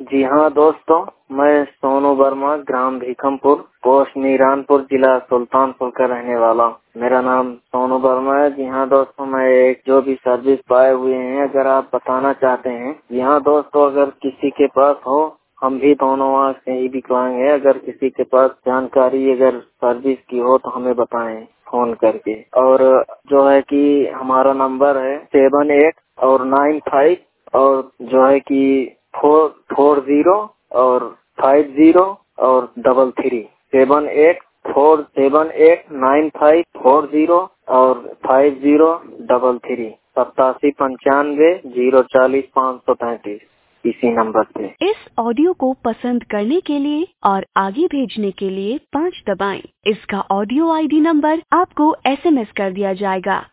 जी हाँ दोस्तों, मैं सोनू वर्मा, ग्राम भीखमपुर, पोस्ट मीरानपुर, जिला सुल्तानपुर का रहने वाला। मेरा नाम सोनू वर्मा है। जी हाँ दोस्तों, मैं एक जो भी सर्विस पाए हुए हैं, अगर आप बताना चाहते हैं। जी हाँ दोस्तों, अगर किसी के पास हो, हम भी दोनों वहाँ से ही विकलांग है। अगर किसी के पास जानकारी अगर सर्विस की हो तो हमें बताएं फोन करके। और जो है कि हमारा नंबर है 78 और 95 और जो है कि 440 और 50 और 33 78478954 और 5033 8795040533 इसी नंबर पे। इस ऑडियो को पसंद करने के लिए और आगे भेजने के लिए 5 दबाएं। इसका ऑडियो आईडी नंबर आपको SMS कर दिया जाएगा।